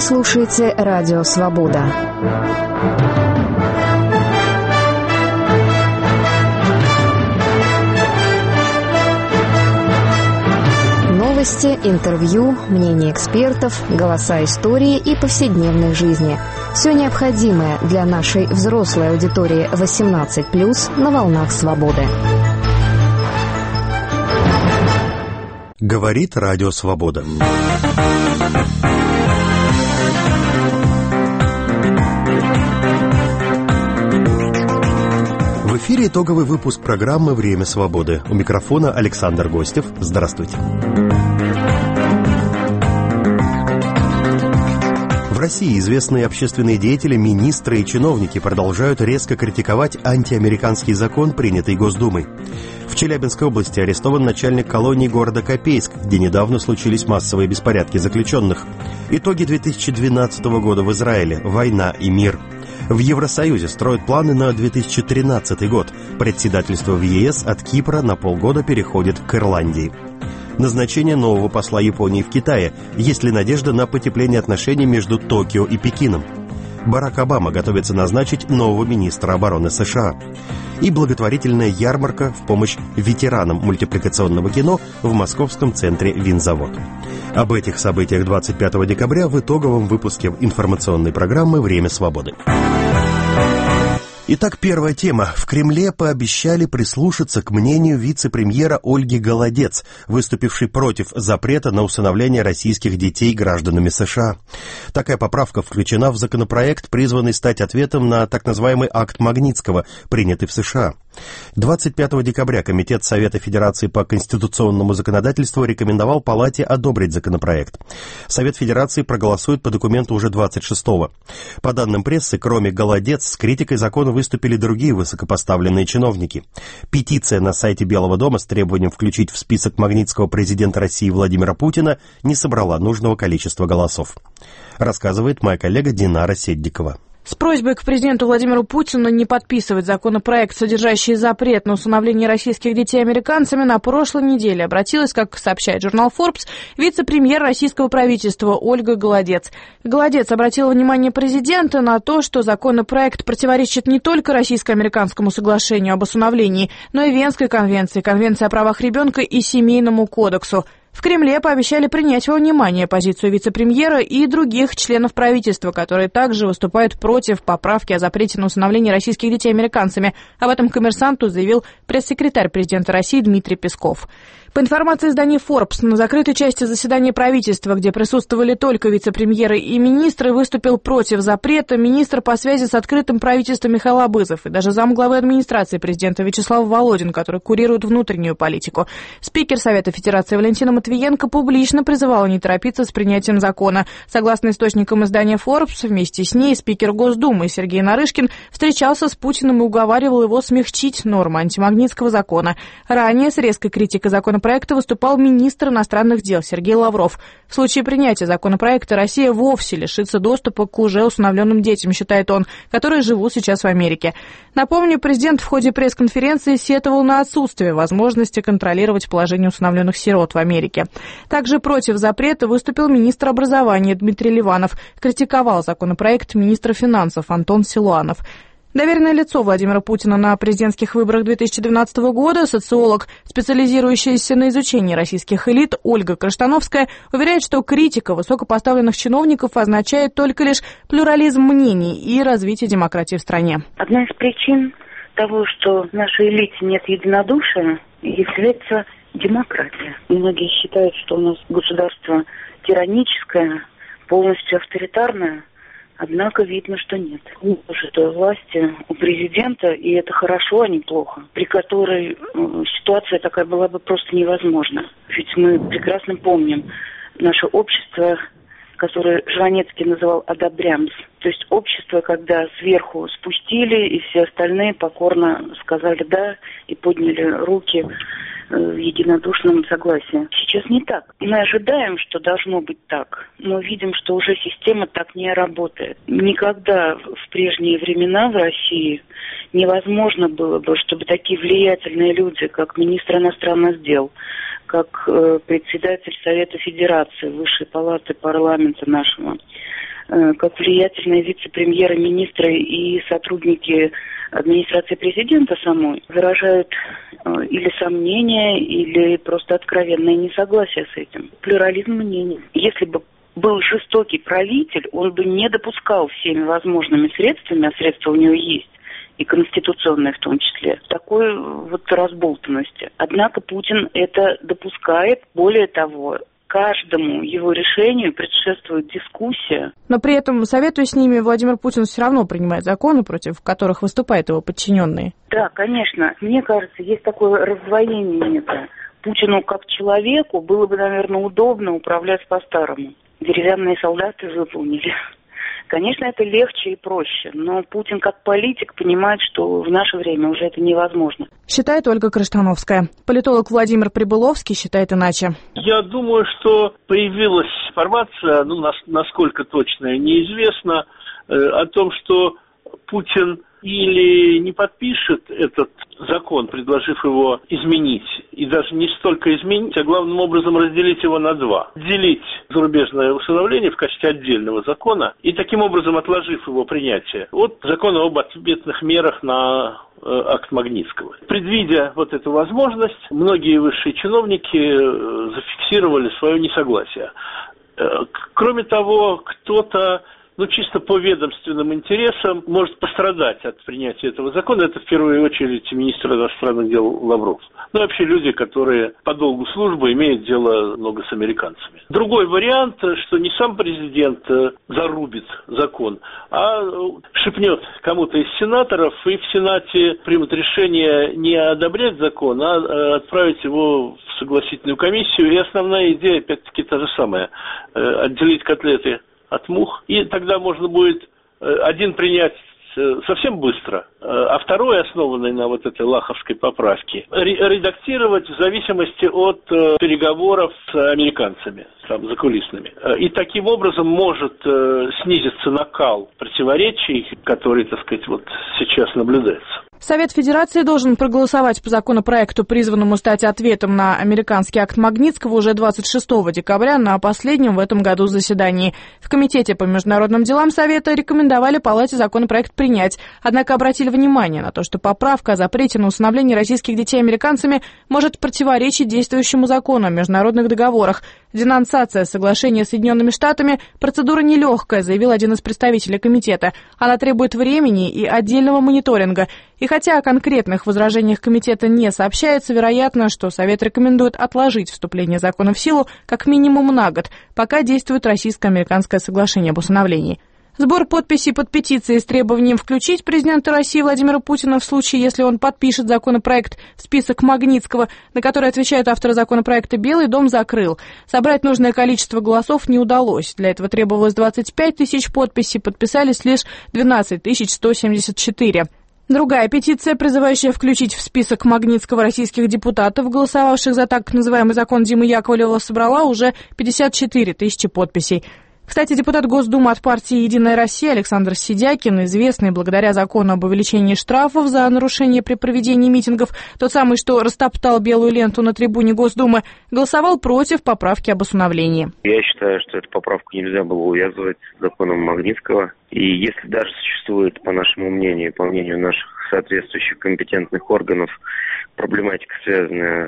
Вы слушаете Радио Свобода. Новости, интервью, мнения экспертов, голоса истории и повседневной жизни. Все необходимое для нашей взрослой аудитории 18+, на волнах свободы. Говорит Радио Свобода. В эфире итоговый выпуск программы «Время свободы». У микрофона Александр Гостев. Здравствуйте. В России известные общественные деятели, министры и чиновники продолжают резко критиковать антиамериканский закон, принятый Госдумой. В Челябинской области арестован начальник колонии города Копейск, где недавно случились массовые беспорядки заключенных. Итоги 2012 года в Израиле. Война и мир. В Евросоюзе строят планы на 2013 год. Председательство в ЕС от Кипра на полгода переходит к Ирландии. Назначение нового посла Японии в Китае. Есть ли надежда на потепление отношений между Токио и Пекином? Барак Обама готовится назначить нового министра обороны США. И благотворительная ярмарка в помощь ветеранам мультипликационного кино в московском центре «Винзавод». Об этих событиях 25 декабря в итоговом выпуске информационной программы «Время свободы». Итак, первая тема. В Кремле пообещали прислушаться к мнению вице-премьера Ольги Голодец, выступившей против запрета на усыновление российских детей гражданами США. Такая поправка включена в законопроект, призванный стать ответом на так называемый акт Магнитского, принятый в США. 25 декабря Комитет Совета Федерации по конституционному законодательству рекомендовал Палате одобрить законопроект. Совет Федерации проголосует по документу уже 26-го. По данным прессы, кроме Голодец, с критикой закона выступили другие высокопоставленные чиновники. Петиция на сайте Белого дома с требованием включить в список Магнитского президента России Владимира Путина не собрала нужного количества голосов. Рассказывает моя коллега Динара Седдикова. С просьбой к президенту Владимиру Путину не подписывать законопроект, содержащий запрет на усыновление российских детей американцами, на прошлой неделе обратилась, как сообщает журнал Forbes, вице-премьер российского правительства Ольга Голодец. Голодец обратила внимание президента на то, что законопроект противоречит не только российско-американскому соглашению об усыновлении, но и Венской конвенции, Конвенции о правах ребенка и Семейному кодексу. В Кремле пообещали принять во внимание позицию вице-премьера и других членов правительства, которые также выступают против поправки о запрете на усыновление российских детей американцами. Об этом «Коммерсанту» заявил пресс-секретарь президента России Дмитрий Песков. По информации издания Forbes, на закрытой части заседания правительства, где присутствовали только вице-премьеры и министры, выступил против запрета министр по связи с открытым правительством Михаил Абызов и даже замглавы администрации президента Вячеслав Володин, который курирует внутреннюю политику. Спикер Совета Федерации Валентина Матвиенко публично призывала не торопиться с принятием закона. Согласно источникам издания Forbes, вместе с ней спикер Госдумы Сергей Нарышкин встречался с Путиным и уговаривал его смягчить нормы антимагнитского закона. Ранее с резкой критикой законопроекта выступал министр иностранных дел Сергей Лавров. В случае принятия законопроекта Россия вовсе лишится доступа к уже усыновленным детям, считает он, которые живут сейчас в Америке. Напомню, президент в ходе пресс-конференции сетовал на отсутствие возможности контролировать положение усыновленных сирот в Америке. Также против запрета выступил министр образования Дмитрий Ливанов, критиковал законопроект министра финансов Антон Силуанов. Доверенное лицо Владимира Путина на президентских выборах 2012 года, социолог, специализирующаяся на изучении российских элит, Ольга Каштановская, уверяет, что критика высокопоставленных чиновников означает только лишь плюрализм мнений и развитие демократии в стране. Одна из причин того, что в нашей элите нет единодушия, является демократия. Многие считают, что у нас государство тираническое, полностью авторитарное. Однако видно, что нет. Что власти у президента, и это хорошо, а не плохо, при которой ситуация такая была бы просто невозможна. Ведь мы прекрасно помним наше общество, которое Жванецкий называл «одобрямс». То есть общество, когда сверху спустили, и все остальные покорно сказали «да» и подняли руки в единодушном согласии. Сейчас не так. Мы ожидаем, что должно быть так, но видим, что уже система так не работает. Никогда в прежние времена в России невозможно было бы, чтобы такие влиятельные люди, как министр иностранных дел, как председатель Совета Федерации, Высшей палаты парламента нашего, как влиятельные вице-премьеры, министры и сотрудники администрации президента самой выражают или сомнения, или просто откровенное несогласие с этим. Плюрализм мнений. Если бы был жестокий правитель, он бы не допускал всеми возможными средствами, а средства у него есть, и конституционные в том числе, такой вот разболтанности. Однако Путин это допускает. Более того, каждому его решению предшествует дискуссия. Но при этом, советуясь с ними, Владимир Путин все равно принимает законы, против которых выступают его подчиненные. Да, конечно. Мне кажется, есть такое раздвоение некое. Путину как человеку было бы, наверное, удобно управлять по-старому. Деревянные солдаты выполнили. Конечно, это легче и проще, но Путин как политик понимает, что в наше время уже это невозможно. Считает Ольга Крыштановская. Политолог Владимир Прибыловский считает иначе. Я думаю, что появилась информация, насколько точная, неизвестно, о том, что Путин или не подпишет этот закон, предложив его изменить, и даже не столько изменить, а главным образом разделить его на два. Отделить зарубежное усыновление в качестве отдельного закона и таким образом отложив его принятие от закона об ответных мерах на акт Магнитского. Предвидя вот эту возможность, многие высшие чиновники зафиксировали свое несогласие. Кроме того, кто-то чисто по ведомственным интересам может пострадать от принятия этого закона. Это в первую очередь министр иностранных дел Лавров. Вообще люди, которые по долгу службы имеют дело много с американцами. Другой вариант, что не сам президент зарубит закон, а шепнет кому-то из сенаторов, и в Сенате примут решение не одобрять закон, а отправить его в согласительную комиссию. И основная идея, опять-таки, та же самая. Отделить котлеты от мух, и тогда можно будет один принять совсем быстро, а второй, основанный на вот этой лаховской поправке, редактировать в зависимости от переговоров с американцами, закулисными. И таким образом может снизиться накал противоречий, который, сейчас наблюдается. Совет Федерации должен проголосовать по законопроекту, призванному стать ответом на американский акт Магнитского, уже 26 декабря на последнем в этом году заседании. В Комитете по международным делам Совета рекомендовали Палате законопроект принять, однако обратили внимание на то, что поправка о запрете на усыновление российских детей американцами может противоречить действующему закону о международных договорах. Денонсация соглашения с Соединенными Штатами – процедура нелегкая, заявил один из представителей комитета. Она требует времени и отдельного мониторинга. И хотя о конкретных возражениях комитета не сообщается, вероятно, что Совет рекомендует отложить вступление закона в силу как минимум на год, пока действует российско-американское соглашение об усыновлении. Сбор подписей под петицией с требованием включить президента России Владимира Путина в случае, если он подпишет законопроект в список Магнитского, на который отвечают авторы законопроекта, Белый дом закрыл. Собрать нужное количество голосов не удалось. Для этого требовалось 25 тысяч подписей, подписались лишь 12 174. Другая петиция, призывающая включить в список Магнитского российских депутатов, голосовавших за так называемый закон Димы Яковлева, собрала уже 54 тысячи подписей. Кстати, депутат Госдумы от партии «Единая Россия» Александр Сидякин, известный благодаря закону об увеличении штрафов за нарушение при проведении митингов, тот самый, что растоптал белую ленту на трибуне Госдумы, голосовал против поправки об усыновлении. Я считаю, что эту поправку нельзя было увязывать с законом Магнитского. И если даже существует, по нашему мнению, по мнению наших соответствующих компетентных органов, проблематика, связанная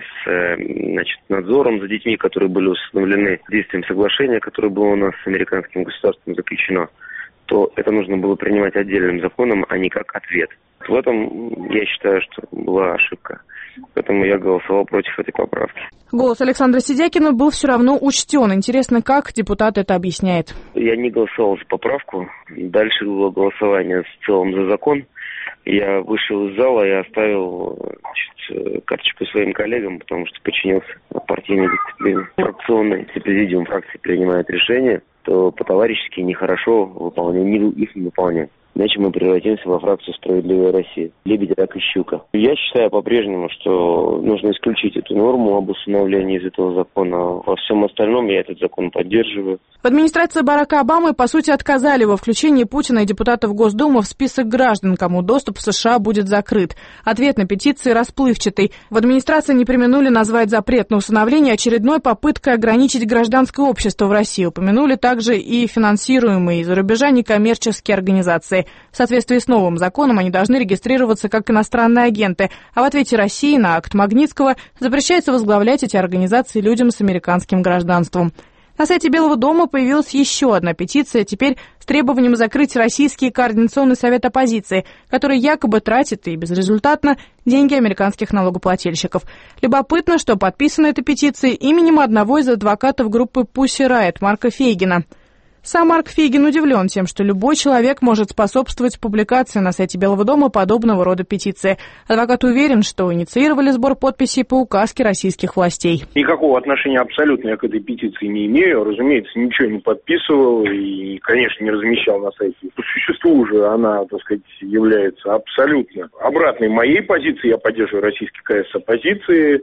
с надзором за детьми, которые были усыновлены действием соглашения, которое было у нас с американским государством заключено, то это нужно было принимать отдельным законом, а не как ответ. В этом я считаю, что была ошибка. Поэтому я голосовал против этой поправки. Голос Александра Сидякина был все равно учтен. Интересно, как депутат это объясняет. Я не голосовал за поправку. Дальше было голосование в целом за закон. Я вышел из зала и оставил карточку своим коллегам, потому что подчинился партийной дисциплине. Фракционный, если президиум фракции принимает решение, то по-товарищески нехорошо их не выполнять. Иначе мы превратимся во фракцию «Справедливая Россия». Лебедь, рак и щука. Я считаю по-прежнему, что нужно исключить эту норму об усыновлении из этого закона. Во всем остальном я этот закон поддерживаю. В администрации Барака Обамы, по сути, отказали во включении Путина и депутатов Госдумы в список граждан, кому доступ в США будет закрыт. Ответ на петиции расплывчатый. В администрации не преминули назвать запрет на усыновление очередной попыткой ограничить гражданское общество в России. Упомянули также и финансируемые из-за рубежа некоммерческие организации. В соответствии с новым законом они должны регистрироваться как иностранные агенты, а в ответе России на акт Магнитского запрещается возглавлять эти организации людям с американским гражданством. На сайте Белого дома появилась еще одна петиция, теперь с требованием закрыть Российский координационный совет оппозиции, который якобы тратит и безрезультатно деньги американских налогоплательщиков. Любопытно, что подписана эта петиция именем одного из адвокатов группы Pussy Riot Марка Фейгина. Сам Марк Фейгин удивлен тем, что любой человек может способствовать публикации на сайте Белого дома подобного рода петиции. Адвокат уверен, что инициировали сбор подписей по указке российских властей. Никакого отношения абсолютно я к этой петиции не имею. Разумеется, ничего не подписывал и, конечно, не размещал на сайте. По существу же она, так сказать, является абсолютно обратной моей позиции. Я поддерживаю российский КС оппозиции.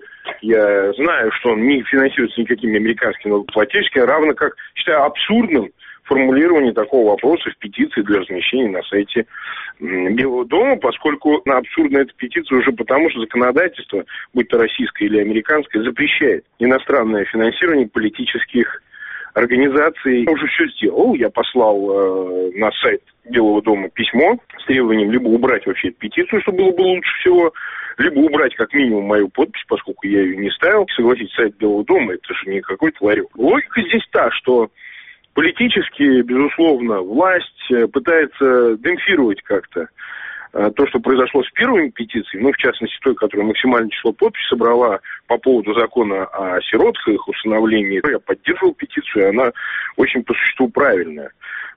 Я знаю, что он не финансируется никакими американскими налогоплательщиками, равно как считаю абсурдным формулирование такого вопроса в петиции для размещения на сайте Белого дома, поскольку абсурдна эта петиция уже потому, что законодательство, будь то российское или американское, запрещает иностранное финансирование политических организаций. Я уже все сделал. Я послал на сайт Белого дома письмо с требованием либо убрать вообще эту петицию, что было бы лучше всего, либо убрать как минимум мою подпись, поскольку я ее не ставил. Согласитесь, сайт Белого дома — это же не какой-то ларек. Логика здесь та, что политически, безусловно, власть пытается демпфировать как-то то, что произошло с первыми петициями, в частности, той, которая максимальное число подписей собрала по поводу закона о сиротах и их усыновлении. Я поддерживал петицию, и она очень по существу правильная.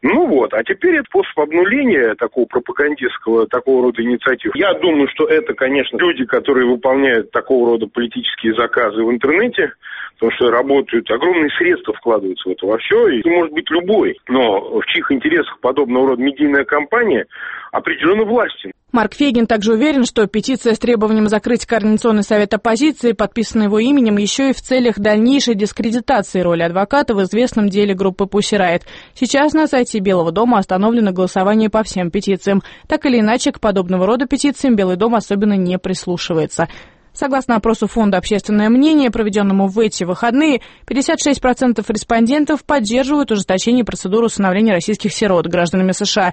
А теперь это способ обнуления такого пропагандистского, такого рода инициатив. Я думаю, что это, конечно, люди, которые выполняют такого рода политические заказы в интернете, потому что работают, огромные средства вкладываются в это во все, и это может быть любой, но в чьих интересах подобного рода медийная кампания определенно властен. Марк Фейгин также уверен, что петиция с требованием закрыть Координационный совет оппозиции подписана его именем еще и в целях дальнейшей дискредитации роли адвоката в известном деле группы Pussy Riot. Сейчас на сайте Белого дома остановлено голосование по всем петициям. Так или иначе, к подобного рода петициям Белый дом особенно не прислушивается. Согласно опросу Фонда «Общественное мнение», проведенному в эти выходные, 56% респондентов поддерживают ужесточение процедуры усыновления российских сирот гражданами США.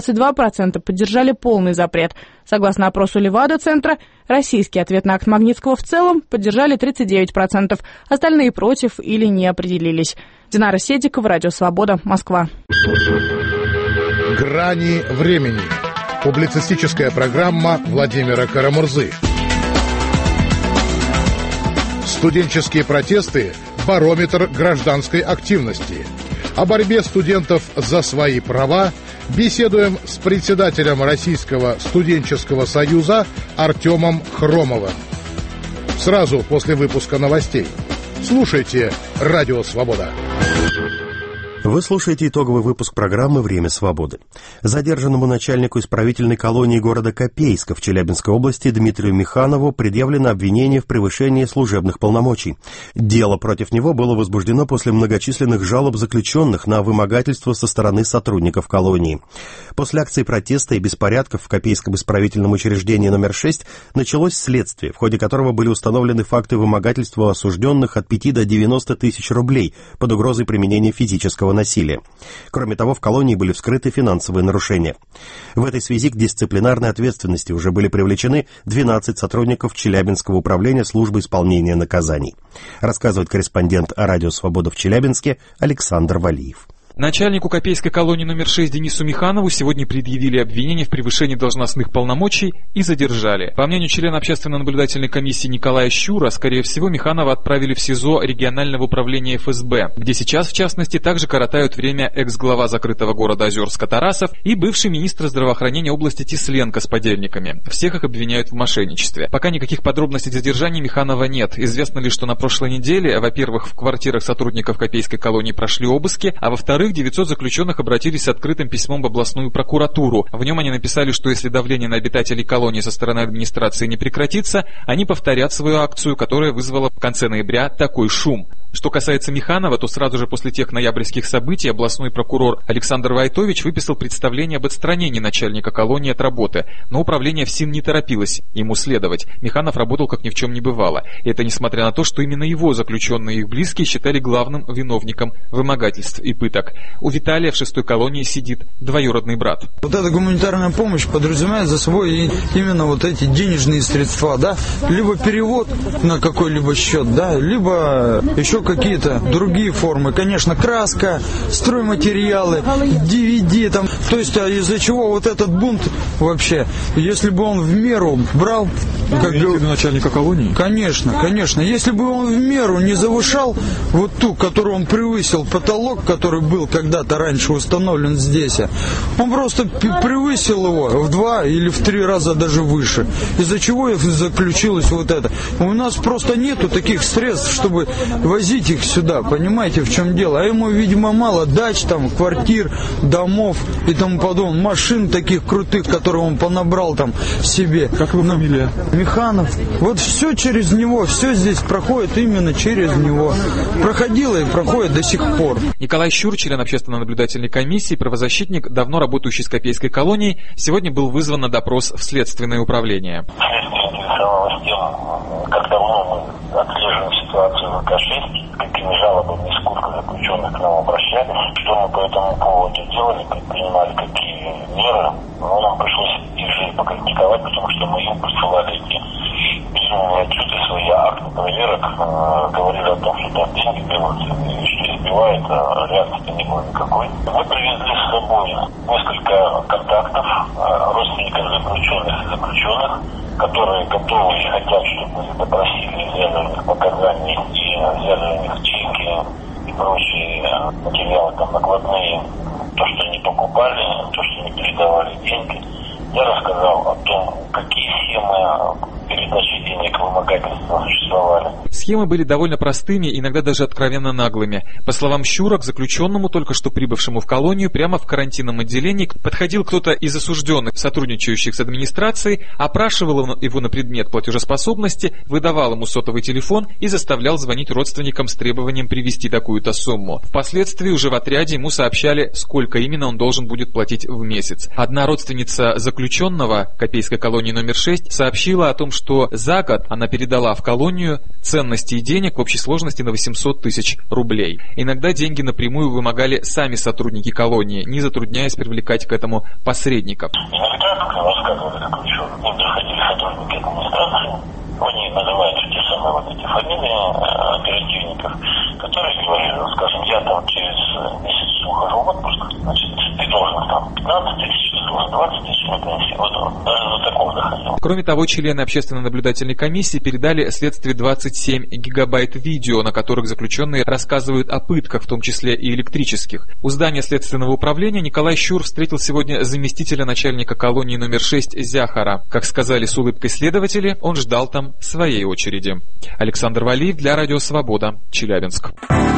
22% поддержали полный запрет. Согласно опросу Левада-центра, российский ответ на акт Магнитского в целом поддержали 39%. Остальные против или не определились. Динара Седикова, Радио Свобода, Москва. «Грани времени». Публицистическая программа Владимира Карамурзы. Студенческие протесты – барометр гражданской активности. О борьбе студентов за свои права беседуем с председателем Российского студенческого союза Артемом Хромовым. Сразу после выпуска новостей. Слушайте «Радио Свобода». Вы слушаете итоговый выпуск программы «Время свободы». Задержанному начальнику исправительной колонии города Копейска в Челябинской области Дмитрию Миханову предъявлено обвинение в превышении служебных полномочий. Дело против него было возбуждено после многочисленных жалоб заключенных на вымогательство со стороны сотрудников колонии. После акции протеста и беспорядков в Копейском исправительном учреждении номер 6 началось следствие, в ходе которого были установлены факты вымогательства осужденных от 5 до 90 тысяч рублей под угрозой применения физического насилия. Кроме того, в колонии были вскрыты финансовые нарушения. В этой связи к дисциплинарной ответственности уже были привлечены 12 сотрудников Челябинского управления службы исполнения наказаний. Рассказывает корреспондент «Радио Свобода» в Челябинске Александр Валиев. Начальнику Копейской колонии номер 6 Денису Миханову сегодня предъявили обвинение в превышении должностных полномочий и задержали. По мнению члена общественно-наблюдательной комиссии Николая Щура, скорее всего, Миханова отправили в СИЗО регионального управления ФСБ, где сейчас, в частности, также коротают время экс-глава закрытого города Озерска Тарасов и бывший министр здравоохранения области Тисленко с подельниками. Всех их обвиняют в мошенничестве. Пока никаких подробностей задержания Миханова нет. Известно лишь, что на прошлой неделе, во-первых, в квартирах сотрудников Копейской колонии прошли обыски, а во-вторых, Во-вторых, 900 заключенных обратились с открытым письмом в областную прокуратуру. В нем они написали, что если давление на обитателей колонии со стороны администрации не прекратится, они повторят свою акцию, которая вызвала в конце ноября такой шум. Что касается Миханова, то сразу же после тех ноябрьских событий областной прокурор Александр Войтович выписал представление об отстранении начальника колонии от работы, но управление ФСИН не торопилось ему следовать. Миханов работал как ни в чем не бывало. И это несмотря на то, что именно его заключенные и их близкие считали главным виновником вымогательств и пыток. У Виталия в 6-й колонии сидит двоюродный брат. Вот эта гуманитарная помощь подразумевает за собой именно вот эти денежные средства, да? Либо перевод на какой-либо счет, да, либо еще какие-то другие формы. Конечно, краска, стройматериалы, DVD там. То есть, из-за чего вот этот бунт вообще? Если бы он в меру брал... Как начальника колонии? Конечно. Если бы он в меру не завышал вот ту, которую он превысил, потолок, который был когда-то раньше установлен здесь, он просто превысил его в 2 или в 3 раза даже выше. Из-за чего заключилось вот это? У нас просто нету таких средств, чтобы возить их сюда, понимаете, в чем дело? А ему, видимо, мало дач, там, квартир, домов и тому подобное, машин таких крутых, которые он понабрал там себе. Как его фамилия? Миханов. Вот все через него, все здесь проходит именно через него. Проходило и проходит до сих пор. Николай Щур, член общественно-наблюдательной комиссии, правозащитник, давно работающий с Копейской колонией, сегодня был вызван на допрос в Следственное управление. Следствие интересовалось тем, как давно мы отслеживаем ситуацию в ВК-6, какими жалобами и сколько заключенных к нам обращались, что мы по этому поводу делали, принимали какие меры. Но нам пришлось их же покритиковать, потому что мы им присылали эти безумные отчеты, свои акты проверок, говорили о том, что там деньги берутся, и что избивает, а реакции не было никакой. Мы привезли с собой несколько контактов родственников заключенных и заключенных, которые готовы и хотят, чтобы мы допросили, взяли у них показания и взяли у них чеки и прочие материалы, там, накладные, то, что они покупали, то, что они передавали деньги. Я рассказал о том, какие схемы передачи денег вымогательства существовали. Схемы были довольно простыми, иногда даже откровенно наглыми. По словам Щура, к заключенному, только что прибывшему в колонию, прямо в карантинном отделении подходил кто-то из осужденных, сотрудничающих с администрацией, опрашивал его на предмет платежеспособности, выдавал ему сотовый телефон и заставлял звонить родственникам с требованием привезти такую-то сумму. Впоследствии уже в отряде ему сообщали, сколько именно он должен будет платить в месяц. Одна родственница заключенного Копейской колонии номер 6 сообщила о том, что за год она передала в колонию ценностей и денег в общей сложности на 800 тысяч рублей. Иногда деньги напрямую вымогали сами сотрудники колонии, не затрудняясь привлекать к этому посредников. Иногда, как рассказывали заключенные, приходили сотрудники администрации, они называют те самые вот эти фамилии оперативников, которые говорили, скажем, я там через месяц ухожу в отпуск, значит, ты должен там 15 тысяч, ты должен 20 тысяч, вот даже до такого доходил. Кроме того, члены общественно-наблюдательной комиссии передали следствию 27 гигабайт видео, на которых заключенные рассказывают о пытках, в том числе и электрических. У здания Следственного управления Николай Щур встретил сегодня заместителя начальника колонии номер 6 Зяхара. Как сказали с улыбкой следователи, он ждал там своей очереди. Александр Валиев для Радио Свобода, Челябинск.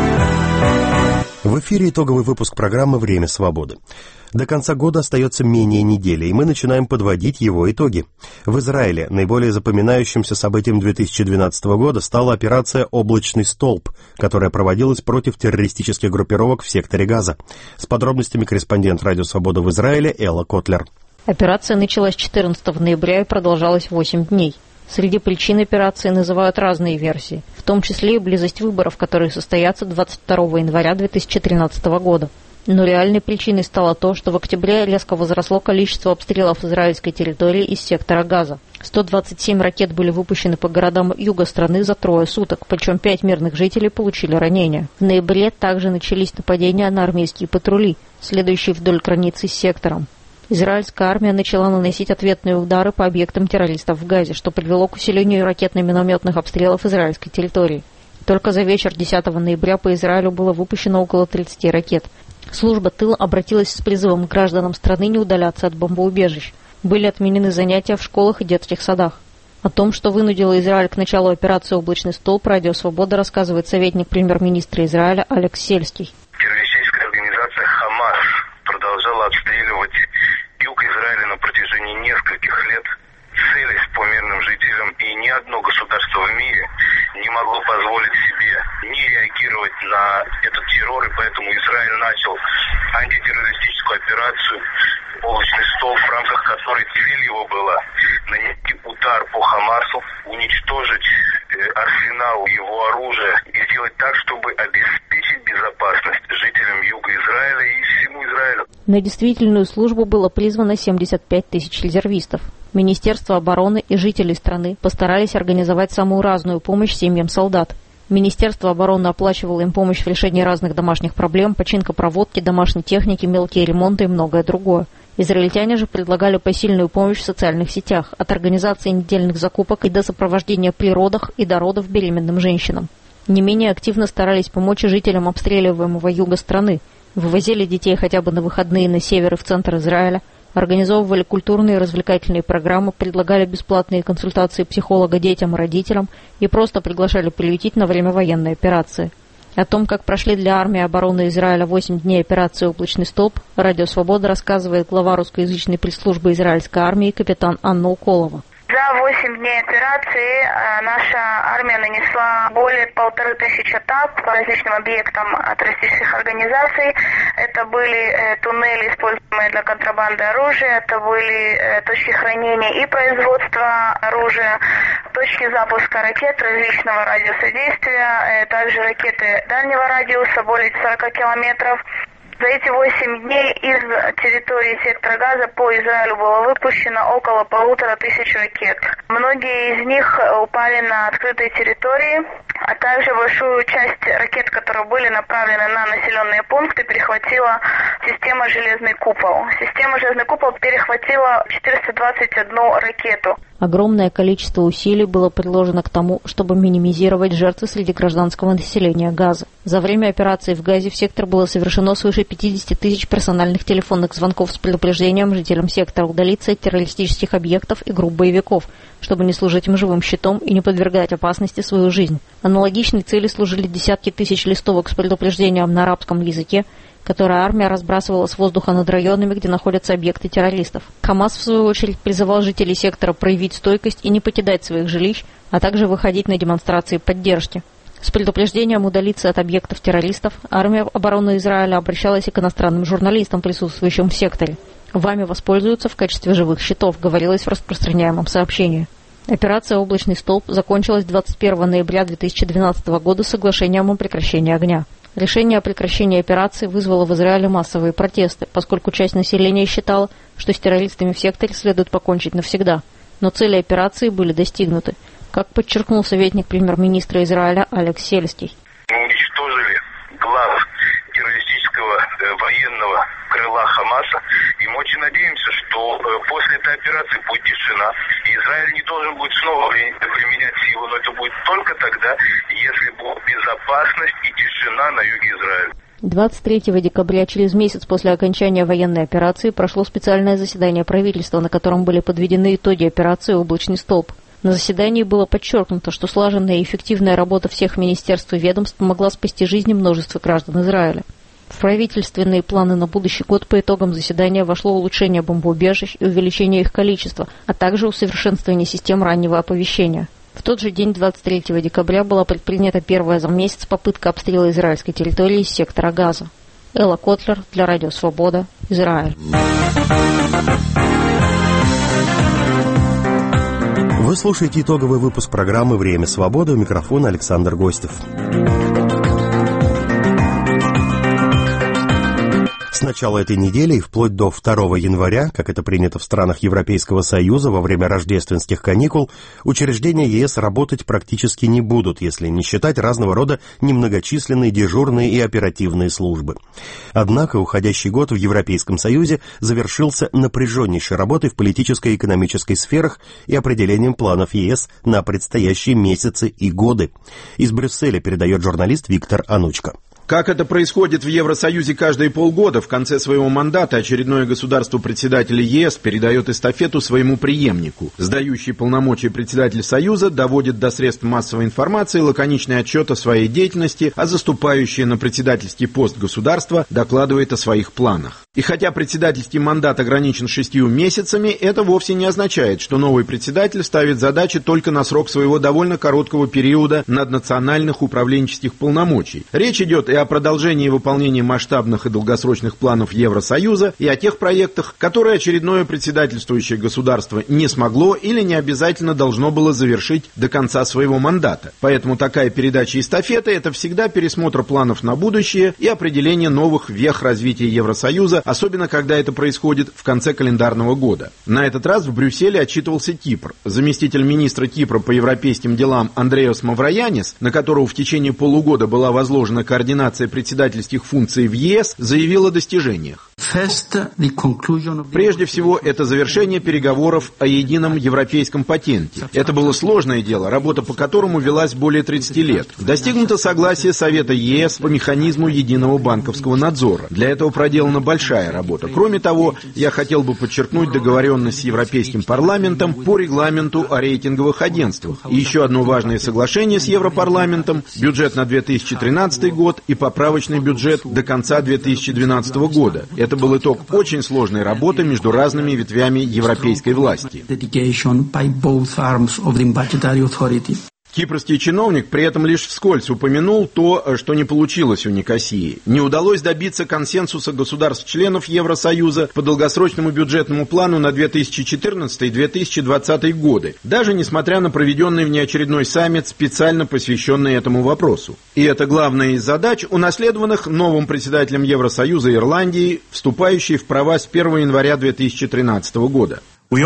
В эфире итоговый выпуск программы «Время свободы». До конца года остается менее недели, и мы начинаем подводить его итоги. В Израиле наиболее запоминающимся событием 2012 года стала операция «Облачный столб», которая проводилась против террористических группировок в секторе Газа. С подробностями корреспондент «Радио Свобода» в Израиле Элла Котлер. Операция началась 14 ноября и продолжалась 8 дней. Среди причин операции называют разные версии, в том числе и близость выборов, которые состоятся 22 января 2013 года. Но реальной причиной стало то, что в октябре резко возросло количество обстрелов израильской территории из сектора Газа. 127 ракет были выпущены по городам юга страны за 3 суток, причем 5 мирных жителей получили ранения. В ноябре также начались нападения на армейские патрули, следующие вдоль границы с сектором. Израильская армия начала наносить ответные удары по объектам террористов в Газе, что привело к усилению ракетно-минометных обстрелов израильской территории. Только за вечер 10 ноября по Израилю было выпущено около 30 ракет. Служба тыла обратилась с призывом к гражданам страны не удаляться от бомбоубежищ. Были отменены занятия в школах и детских садах. О том, что вынудило Израиль к началу операции «Облачный столб», Радио Свобода рассказывает советник премьер-министра Израиля Алекс Сельский. Террористическая организация одно государство в мире не могло позволить себе не реагировать на этот террор, и поэтому Израиль начал антитеррористическую операцию «Облачный столб», в рамках которой цель его была нанести удар по Хамасу, уничтожить арсенал его оружия и сделать так, чтобы обеспечить безопасность жителям юга Израиля и всему Израилю. На действительную службу было призвано 75 тысяч резервистов. Министерство обороны и жители страны постарались организовать самую разную помощь семьям солдат. Министерство обороны оплачивало им помощь в решении разных домашних проблем, починка проводки, домашней техники, мелкие ремонты и многое другое. Израильтяне же предлагали посильную помощь в социальных сетях, от организации недельных закупок и до сопровождения при родах и до родов беременным женщинам. Не менее активно старались помочь и жителям обстреливаемого юга страны. Вывозили детей хотя бы на выходные на север и в центр Израиля, организовывали культурные и развлекательные программы, предлагали бесплатные консультации психолога детям и родителям и просто приглашали приютить на время военной операции. О том, как прошли для армии обороны Израиля 8 дней операции «Облачный столб», Радио Свобода рассказывает глава русскоязычной пресс-службы израильской армии капитан Анна Уколова. За 8 дней операции наша армия нанесла более 1500 атак по различным объектам террористических организаций. Это были туннели, используемые для контрабанды оружия, это были точки хранения и производства оружия, точки запуска ракет различного радиуса действия, также ракеты дальнего радиуса, более 40 километров. За эти 8 дней из территории сектора Газа по Израилю было выпущено около 1500 ракет. Многие из них упали на открытой территории, а также большую часть ракет, которые были направлены на населенные пункты, перехватила система «Железный купол». Система «Железный купол» перехватила 421 ракету. Огромное количество усилий было приложено к тому, чтобы минимизировать жертвы среди гражданского населения Газа. За время операции в Газе в сектор было совершено свыше 50 тысяч персональных телефонных звонков с предупреждением жителям сектора удалиться от террористических объектов и групп боевиков, чтобы не служить им живым щитом и не подвергать опасности свою жизнь. Аналогичной цели служили десятки тысяч листовок с предупреждением на арабском языке, которые армия разбрасывала с воздуха над районами, где находятся объекты террористов. Хамас, в свою очередь, призывал жителей сектора проявить стойкость и не покидать своих жилищ, а также выходить на демонстрации поддержки. С предупреждением удалиться от объектов террористов армия обороны Израиля обращалась и к иностранным журналистам, присутствующим в секторе. «Вами воспользуются в качестве живых щитов», говорилось в распространяемом сообщении. Операция «Облачный столб» закончилась 21 ноября 2012 года соглашением о прекращении огня. Решение о прекращении операции вызвало в Израиле массовые протесты, поскольку часть населения считала, что с террористами в секторе следует покончить навсегда. Но цели операции были достигнуты, как подчеркнул советник премьер-министра Израиля Алекс Сельский. Мы уничтожили глав террористического военного крыла Хамаса, и мы очень надеемся, что после этой операции будет тишина, и Израиль не должен будет снова применять силу, но это будет только тогда, если будет безопасность и тишина на юге Израиля. 23 декабря, через месяц после окончания военной операции, прошло специальное заседание правительства, на котором были подведены итоги операции «Облачный столб». На заседании было подчеркнуто, что слаженная и эффективная работа всех министерств и ведомств помогла спасти жизни множества граждан Израиля. В правительственные планы на будущий год по итогам заседания вошло улучшение бомбоубежищ и увеличение их количества, а также усовершенствование систем раннего оповещения. В тот же день, 23 декабря, была предпринята первая за месяц попытка обстрела израильской территории из сектора Газа. Элла Котлер для Радио Свобода, Израиль. Вы слушаете итоговый выпуск программы «Время свободы». У микрофона Александр Гостев. С начала этой недели и вплоть до 2 января, как это принято в странах Европейского Союза во время рождественских каникул, учреждения ЕС работать практически не будут, если не считать разного рода немногочисленные дежурные и оперативные службы. Однако уходящий год в Европейском Союзе завершился напряженнейшей работой в политической и экономической сферах и определением планов ЕС на предстоящие месяцы и годы. Из Брюсселя передает журналист Виктор Анучко. Как это происходит в Евросоюзе каждые полгода, в конце своего мандата очередное государство председателя ЕС передает эстафету своему преемнику. Сдающий полномочия председатель Союза доводит до средств массовой информации лаконичный отчет о своей деятельности, а заступающее на председательский пост государства докладывает о своих планах. И хотя председательский мандат ограничен 6 месяцами, это вовсе не означает, что новый председатель ставит задачи только на срок своего довольно короткого периода наднациональных управленческих полномочий. Речь идет и о продолжении выполнения масштабных и долгосрочных планов Евросоюза, и о тех проектах, которые очередное председательствующее государство не смогло или не обязательно должно было завершить до конца своего мандата. Поэтому такая передача эстафеты – это всегда пересмотр планов на будущее и определение новых вех развития Евросоюза, особенно когда это происходит в конце календарного года. На этот раз в Брюсселе отчитывался Кипр. Заместитель министра Кипра по европейским делам Андреос Мавроянис, на которого в течение полугода была возложена координация председательских функций в ЕС, заявил о достижениях. Прежде всего, это завершение переговоров о едином европейском патенте. Это было сложное дело, работа по которому велась более 30 лет. Достигнуто согласие Совета ЕС по механизму единого банковского надзора. Для этого проделана большая работа. Кроме того, я хотел бы подчеркнуть договоренность с Европейским парламентом по регламенту о рейтинговых агентствах. И еще одно важное соглашение с Европарламентом – бюджет на 2013 год и поправочный бюджет до конца 2012 года. Это был итог очень сложной работы между разными ветвями европейской власти. Кипрский чиновник при этом лишь вскользь упомянул то, что не получилось у Никосии. Не удалось добиться консенсуса государств-членов Евросоюза по долгосрочному бюджетному плану на 2014 и 2020 годы, даже несмотря на проведенный внеочередной саммит, специально посвященный этому вопросу. И это главная из задач, унаследованных новым председателем Евросоюза Ирландии, вступающей в права с 1 января 2013 года. Мы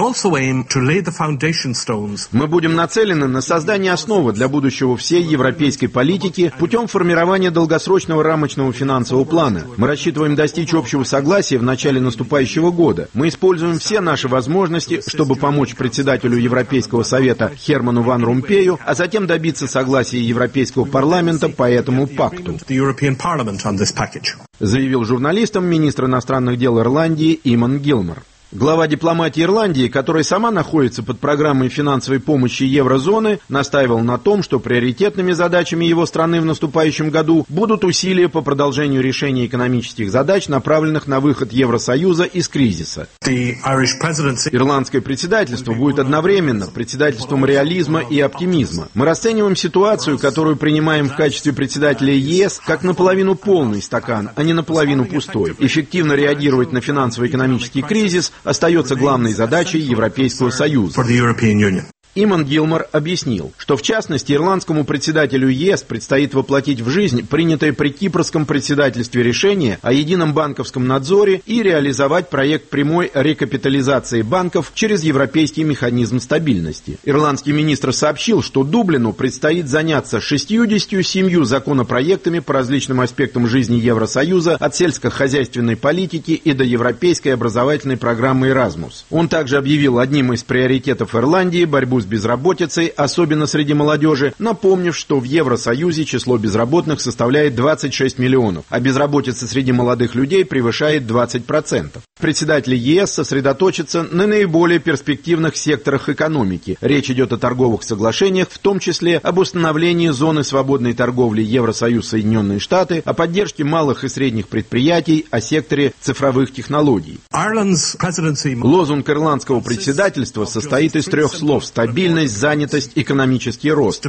будем нацелены на создание основы для будущего всей европейской политики путем формирования долгосрочного рамочного финансового плана. Мы рассчитываем достичь общего согласия в начале наступающего года. Мы используем все наши возможности, чтобы помочь председателю Европейского совета Херману Ван Ромпею, а затем добиться согласия Европейского парламента по этому пакту, заявил журналистам министр иностранных дел Ирландии Иман Гилмор. Глава дипломатии Ирландии, которая сама находится под программой финансовой помощи еврозоны, настаивал на том, что приоритетными задачами его страны в наступающем году будут усилия по продолжению решения экономических задач, направленных на выход Евросоюза из кризиса. Ирландское председательство будет одновременно председательством реализма и оптимизма. Мы расцениваем ситуацию, которую принимаем в качестве председателя ЕС, как наполовину полный стакан, а не наполовину пустой. Эффективно реагировать на финансово-экономический кризис остается главной задачей Европейского Союза. Иман Гилмор объяснил, что в частности ирландскому председателю ЕС предстоит воплотить в жизнь принятое при кипрском председательстве решение о едином банковском надзоре и реализовать проект прямой рекапитализации банков через европейский механизм стабильности. Ирландский министр сообщил, что Дублину предстоит заняться 67 законопроектами по различным аспектам жизни Евросоюза, от сельскохозяйственной политики и до европейской образовательной программы Erasmus. Он также объявил одним из приоритетов Ирландии борьбу с безработицей, особенно среди молодежи, напомнив, что в Евросоюзе число безработных составляет 26 миллионов, а безработица среди молодых людей превышает 20%. Председатель ЕС сосредоточится на наиболее перспективных секторах экономики. Речь идет о торговых соглашениях, в том числе об установлении зоны свободной торговли Евросоюз-Соединенные Штаты, о поддержке малых и средних предприятий, о секторе цифровых технологий. Лозунг ирландского председательства состоит из 3 слов: стабильность, занятость, экономический рост,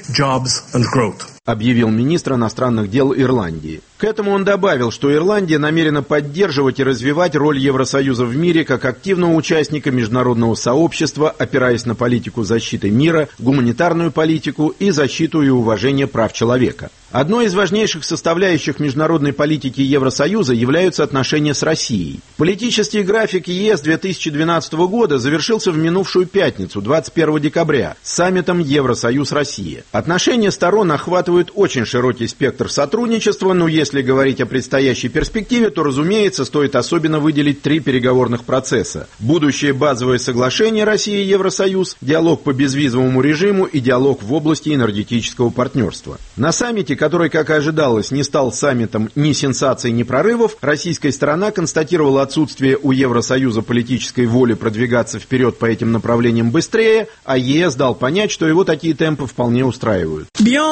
объявил министр иностранных дел Ирландии. К этому он добавил, что Ирландия намерена поддерживать и развивать роль Евросоюза в мире как активного участника международного сообщества, опираясь на политику защиты мира, гуманитарную политику и защиту и уважение прав человека. Одной из важнейших составляющих международной политики Евросоюза являются отношения с Россией. Политический график ЕС 2012 года завершился в минувшую пятницу, 21 декабря, саммитом Евросоюз-Россия. Отношения сторон охватывают очень широкий спектр сотрудничества, но если говорить о предстоящей перспективе, то, разумеется, стоит особенно выделить 3 переговорных процесса. Будущее базовое соглашение России и Евросоюз, диалог по безвизовому режиму и диалог в области энергетического партнерства. На саммите, который, как и ожидалось, не стал саммитом ни сенсаций, ни прорывов, российская сторона констатировала отсутствие у Евросоюза политической воли продвигаться вперед по этим направлениям быстрее, а ЕС дал понять, что его такие темпы вполне устраивают.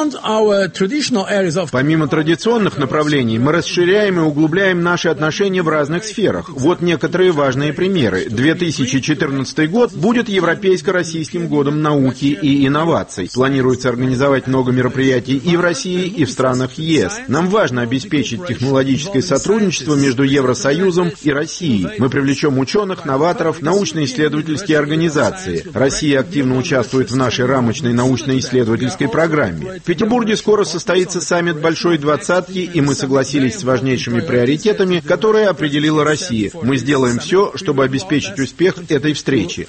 Помимо традиционных направлений, мы расширяем и углубляем наши отношения в разных сферах. Вот некоторые важные примеры. 2014 год будет Европейско-российским годом науки и инноваций. Планируется организовать много мероприятий и в России, и в странах ЕС. Нам важно обеспечить технологическое сотрудничество между Евросоюзом и Россией. Мы привлечем ученых, новаторов, научно-исследовательские организации. Россия активно участвует в нашей рамочной научно-исследовательской программе. В Петербурге скоро состоится саммит Большой Двадцатки, и мы согласились с важнейшими приоритетами, которые определила Россия. Мы сделаем все, чтобы обеспечить успех этой встречи,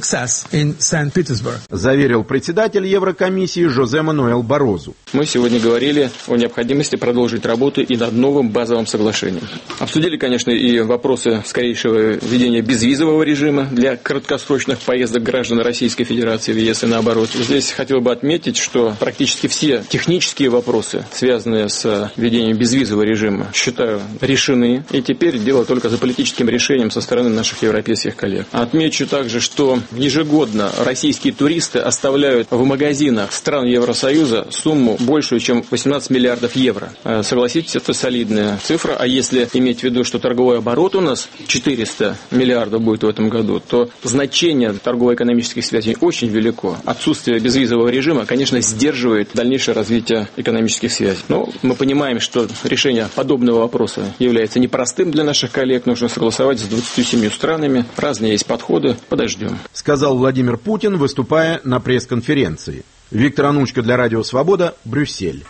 заверил председатель Еврокомиссии Жозе Мануэль Барозу. Мы сегодня говорили о необходимости продолжить работу и над новым базовым соглашением. Обсудили, конечно, и вопросы скорейшего введения безвизового режима для краткосрочных поездок граждан Российской Федерации в ЕС и наоборот. Здесь хотел бы отметить, что практически все технические вопросы, связанные с введением безвизового режима, считаю, решены. И теперь дело только за политическим решением со стороны наших европейских коллег. Отмечу также, что ежегодно российские туристы оставляют в магазинах стран Евросоюза сумму большую, чем 18 миллиардов евро. Согласитесь, это солидная цифра. А если иметь в виду, что торговый оборот у нас 400 миллиардов будет в этом году, то значение торгово-экономических связей очень велико. Отсутствие безвизового режима, конечно, сдерживает дальнейшее развитие экономических связей. Но мы понимаем, что решение подобного вопроса является непростым для наших коллег. Нужно согласовать с 27 странами. Разные есть подходы. Подождем. Сказал Владимир Путин, выступая на пресс-конференции. Виктор Анучко для Радио Свобода, Брюссель.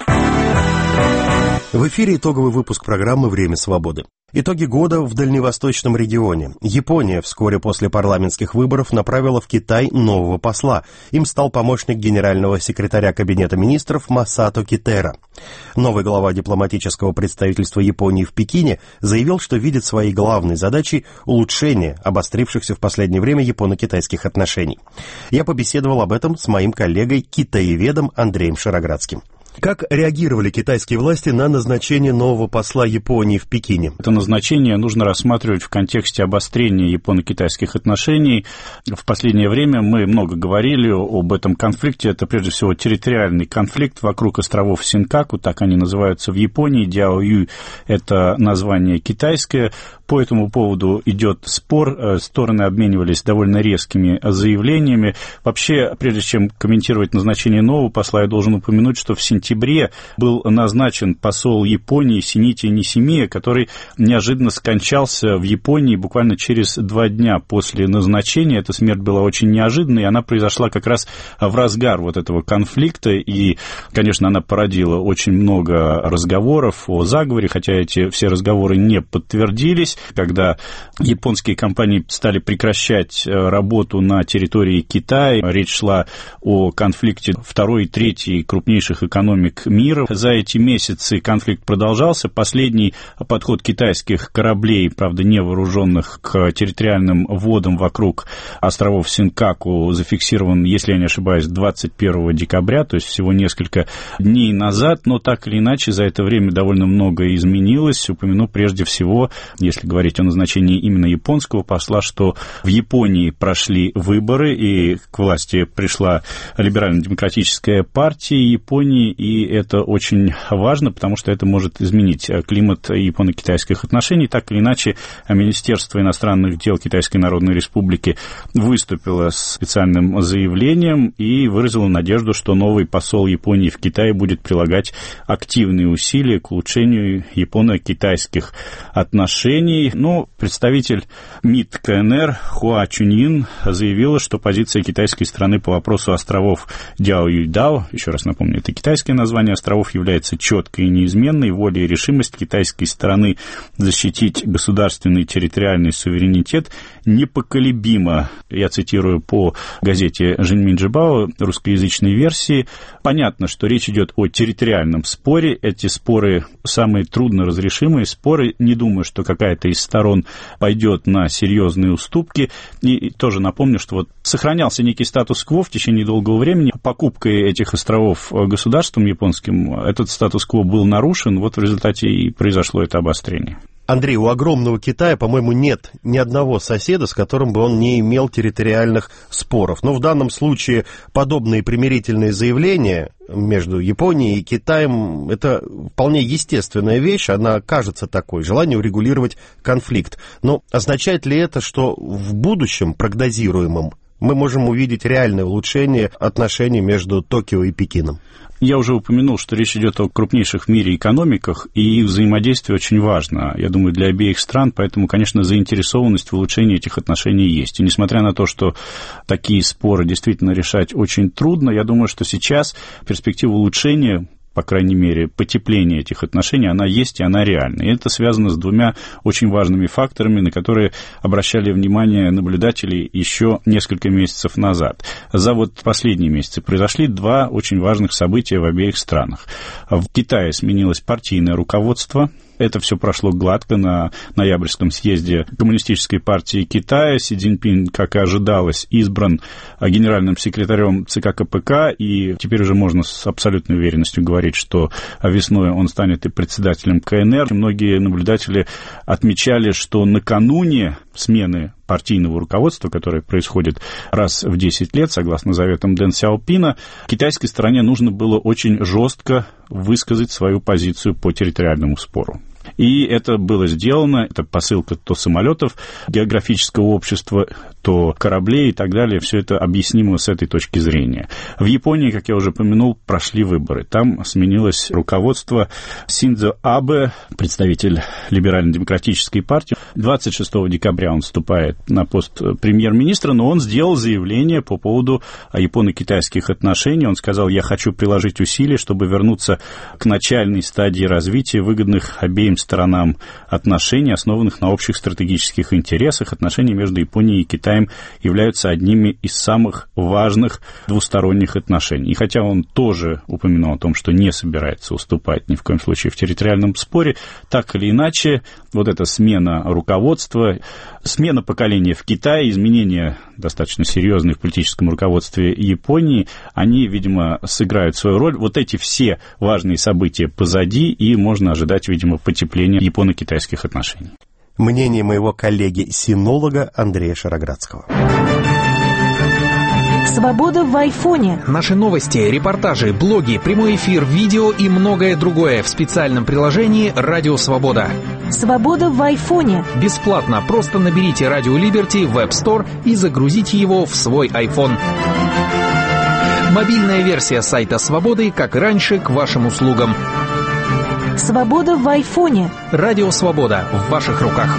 В эфире итоговый выпуск программы «Время свободы». Итоги года в дальневосточном регионе. Япония вскоре после парламентских выборов направила в Китай нового посла. Им стал помощник генерального секретаря Кабинета министров Масато Китера. Новый глава дипломатического представительства Японии в Пекине заявил, что видит своей главной задачей улучшение обострившихся в последнее время японо-китайских отношений. Я побеседовал об этом с моим коллегой, китаеведом Андреем Шароградским. Как реагировали китайские власти на назначение нового посла Японии в Пекине? Это назначение нужно рассматривать в контексте обострения японо-китайских отношений. В последнее время мы много говорили об этом конфликте. Это, прежде всего, территориальный конфликт вокруг островов Синкаку, так они называются в Японии. Дяоюй – это название китайское. По этому поводу идет спор, стороны обменивались довольно резкими заявлениями. Вообще, прежде чем комментировать назначение нового посла, я должен упомянуть, что в сентябре был назначен посол Японии Синити Нисимия, который неожиданно скончался в Японии буквально через 2 дня после назначения. Эта смерть была очень неожиданной, и она произошла как раз в разгар вот этого конфликта, и, конечно, она породила очень много разговоров о заговоре, хотя эти все разговоры не подтвердились. Когда японские компании стали прекращать работу на территории Китая, речь шла о конфликте 2-й и 3-й крупнейших экономик мира. За эти месяцы конфликт продолжался. Последний подход китайских кораблей, правда, невооруженных, к территориальным водам вокруг островов Синкаку зафиксирован, если я не ошибаюсь, 21 декабря, то есть всего несколько дней назад, но так или иначе за это время довольно многое изменилось. Упомяну прежде всего, если говорить о назначении именно японского посла, что в Японии прошли выборы, и к власти пришла либерально-демократическая партия Японии, и это очень важно, потому что это может изменить климат японо-китайских отношений. Так или иначе, Министерство иностранных дел Китайской Народной Республики выступило с специальным заявлением и выразило надежду, что новый посол Японии в Китае будет прилагать активные усилия к улучшению японо-китайских отношений. Но представитель МИД КНР Хуа Чуньин заявила, что позиция китайской стороны по вопросу островов Дяоюйдао, еще раз напомню, это китайское название островов, является четкой и неизменной. Воля и решимость китайской стороны защитить государственный территориальный суверенитет непоколебима. Я цитирую по газете Жиньминджибао, русскоязычной версии. Понятно, что речь идет о территориальном споре. Эти споры самые трудно разрешимые споры. Не думаю, что какая-то из сторон пойдет на серьезные уступки. И тоже напомню, что вот сохранялся некий статус-кво в течение долгого времени. Покупкой этих островов государством руководством японским этот статус-кво был нарушен, вот в результате и произошло это обострение. Андрей, у огромного Китая, по-моему, нет ни одного соседа, с которым бы он не имел территориальных споров. Но в данном случае подобные примирительные заявления между Японией и Китаем – это вполне естественная вещь, она кажется такой, желание урегулировать конфликт. Но означает ли это, что в будущем прогнозируемом мы можем увидеть реальное улучшение отношений между Токио и Пекином? Я уже упомянул, что речь идет о крупнейших в мире экономиках, и их взаимодействие очень важно, я думаю, для обеих стран, поэтому, конечно, заинтересованность в улучшении этих отношений есть. И несмотря на то, что такие споры действительно решать очень трудно, я думаю, что сейчас перспектива улучшения, по крайней мере, потепление этих отношений, она есть и она реальна. И это связано с двумя очень важными факторами, на которые обращали внимание наблюдатели еще несколько месяцев назад. За вот последние месяцы произошли два очень важных события в обеих странах. В Китае сменилось партийное руководство. Это все прошло гладко на ноябрьском съезде Коммунистической партии Китая. Си Цзиньпин, как и ожидалось, избран генеральным секретарем ЦК КПК, и теперь уже можно с абсолютной уверенностью говорить, что весной он станет и председателем КНР. Многие наблюдатели отмечали, что накануне смены партийного руководства, которое происходит раз в 10 лет, согласно заветам Дэн Сяопина, китайской стороне нужно было очень жестко высказать свою позицию по территориальному спору. И это было сделано, это посылка то самолетов географического общества, то кораблей и так далее, все это объяснимо с этой точки зрения. В Японии, как я уже упомянул, прошли выборы. Там сменилось руководство. Синдзо Абе, представитель либерально-демократической партии. 26 декабря он вступает на пост премьер-министра, но он сделал заявление по поводу японо-китайских отношений. Он сказал: я хочу приложить усилия, чтобы вернуться к начальной стадии развития выгодных обеим сторонам отношений, основанных на общих стратегических интересах. Отношения между Японией и Китаем являются одними из самых важных двусторонних отношений. И хотя он тоже упомянул о том, что не собирается уступать ни в коем случае в территориальном споре, так или иначе, вот эта смена руководства, смена поколения в Китае, изменения достаточно серьезные в политическом руководстве Японии, они, видимо, сыграют свою роль. Вот эти все важные события позади, и можно ожидать, видимо, потепления японо-китайских отношений. Мнение моего коллеги-синолога Андрея Шароградского. Свобода в айфоне. Наши новости, репортажи, блоги, прямой эфир, видео и многое другое в специальном приложении «Радио Свобода». Свобода в айфоне. Бесплатно. Просто наберите «Радио Либерти» в App Store и загрузите его в свой iPhone. Мобильная версия сайта «Свободы», как и раньше, к вашим услугам. Свобода в айфоне. Радио Свобода в ваших руках.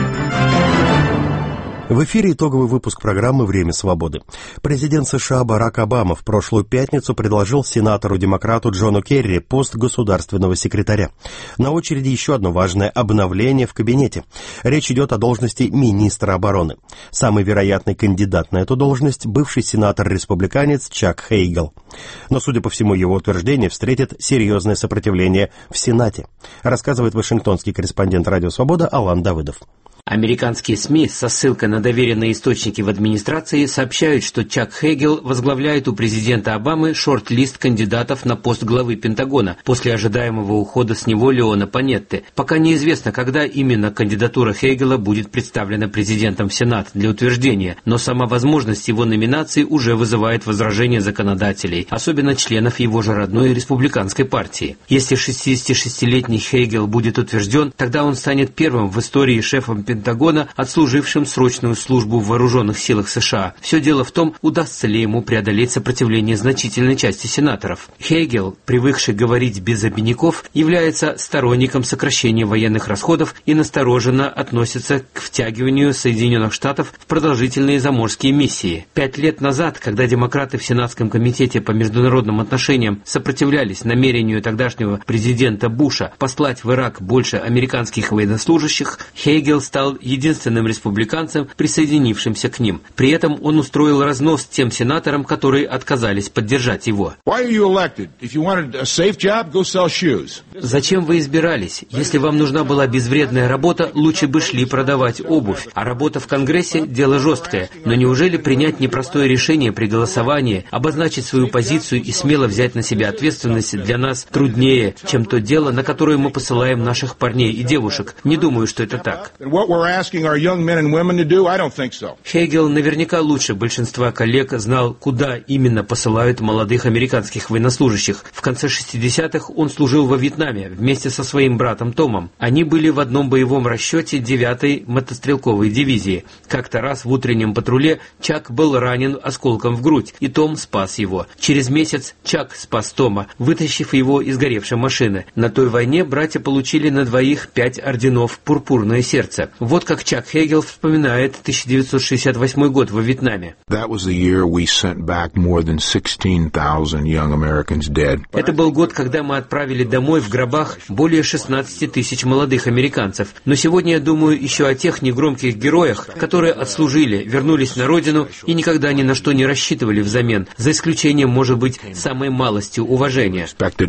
В эфире итоговый выпуск программы «Время свободы». Президент США Барак Обама в прошлую пятницу предложил сенатору-демократу Джону Керри пост государственного секретаря. На очереди еще одно важное обновление в кабинете. Речь идет о должности министра обороны. Самый вероятный кандидат на эту должность – бывший сенатор-республиканец Чак Хейгл. Но, судя по всему, его утверждение встретит серьезное сопротивление в Сенате, рассказывает вашингтонский корреспондент «Радио Свобода» Алан Давыдов. Американские СМИ со ссылкой на доверенные источники в администрации сообщают, что Чак Хейгл возглавляет у президента Обамы шорт-лист кандидатов на пост главы Пентагона после ожидаемого ухода с него Леона Панетты. Пока неизвестно, когда именно кандидатура Хейгла будет представлена президентом в Сенат для утверждения, но сама возможность его номинации уже вызывает возражения законодателей, особенно членов его же родной республиканской партии. Если 66-летний Хейгл будет утвержден, тогда он станет первым в истории шефом Пентагона, отслужившим срочную службу в вооруженных силах США. Все дело в том, удастся ли ему преодолеть сопротивление значительной части сенаторов. Хейгл, привыкший говорить без обиняков, является сторонником сокращения военных расходов и настороженно относится к втягиванию Соединенных Штатов в продолжительные заморские миссии. 5 лет назад, когда демократы в Сенатском комитете по международным отношениям сопротивлялись намерению тогдашнего президента Буша послать в Ирак больше американских военнослужащих, Хейгл стал стал единственным республиканцем, присоединившимся к ним. При этом он устроил разнос тем сенаторам, которые отказались поддержать его. Зачем вы избирались? Если вам нужна была безвредная работа, лучше бы шли продавать обувь. А работа в Конгрессе – дело жесткое. Но неужели принять непростое решение при голосовании, обозначить свою позицию и смело взять на себя ответственность для нас труднее, чем то дело, на которое мы посылаем наших парней и девушек? Не думаю, что это так. Хейгел наверняка лучше большинства коллег знал, куда именно посылают молодых американских военнослужащих. В конце 60-х он служил во Вьетнаме вместе со своим братом Томом. Они были в одном боевом расчете 9-й мотострелковой дивизии. Как-то раз в утреннем патруле Чак был ранен осколком в грудь, и Том спас его. Через месяц Чак спас Тома, вытащив его из горевшей машины. На той войне братья получили на двоих 5 орденов «Пурпурное сердце». Вот как Чак Хейгел вспоминает 1968 год во Вьетнаме. Это был год, когда мы отправили домой в гробах более 16 тысяч молодых американцев. Но сегодня я думаю еще о тех негромких героях, которые отслужили, вернулись на родину и никогда ни на что не рассчитывали взамен, за исключением, может быть, самой малости уважения.